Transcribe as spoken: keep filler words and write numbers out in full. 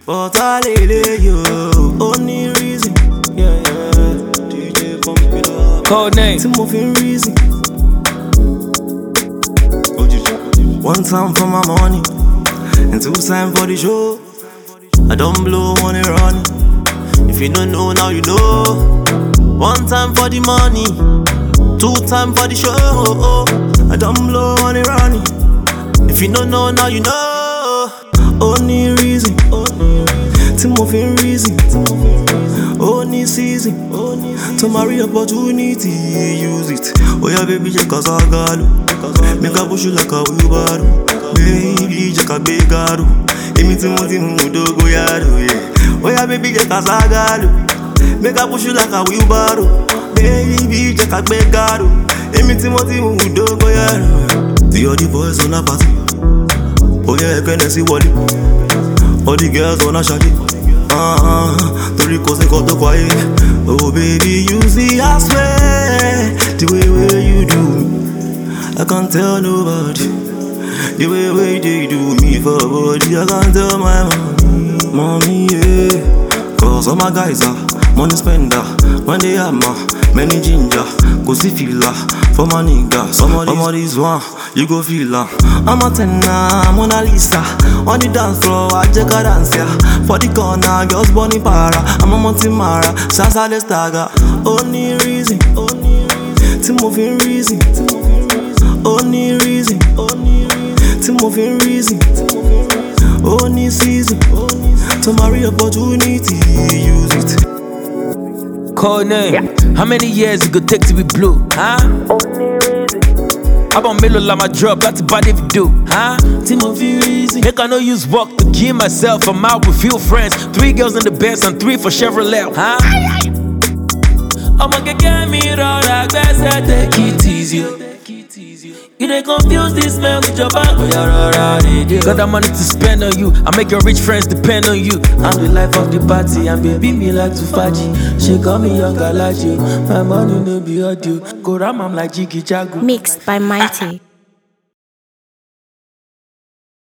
But I lay you only reason. Yeah, yeah. D J pump it up. Code name. It's a moving reason. One time for my money, and two time for the show. I don't blow on it running. If you don't know now, you know. One time for the money, two time for the show. I don't blow on it running. If you don't know now, you know. Only reason, to moving reason, only season, to marry opportunity, use it. Oh yeah, baby, just cause I got it. Make a push you like a wheelbarrow. Baby, just a big garo. Anything more than mudo go yaro, yeah. Oh yeah, baby, just cause I got it. Make a push you like a wheelbarrow. Baby, just a big garo. Anything more than mudo go yaro. The other boys on a party. Oh yeah, can I see Wally? All the girls wanna shaggy. Uh-uh, the Ricos they got the quiet. Oh baby, you see I swear the way where you do, I can't tell nobody. The way where they do me for body, I can't tell my mommy, mommy, yeah. Cause all my guys are money spender. When they have my many ginger, go see feel for my nigga. Some of these one, you go feel her. I'm a tenor, Mona Lisa. On the dance floor, I check a dance, yeah. For the corner, girls bunny para. I'm a Montemara, Sansa the Stagger. Only reason, only reason, to moving reason. Only reason, only reason, to moving reason. Only season, to marry opportunity, use it. Code name. Yeah. How many years it could take to be blue? Huh? Only reason. How about Melo Lama drop? That's bad if you do. Huh? Timothy reason. Make I no use work to give myself. I'm out with few friends. Three girls in the Benz and three for Chevrolet. Huh? I'ma get me round like best. Take it easy. You dey confuse this man with your bank. Got that money to spend on you. I make your rich friends depend on you. I'm the life of the party, and baby me like to faji. She call me young Galaji. My money no be audio. Go ram, I'm like Jiggy Jago. Mixed by Mighty.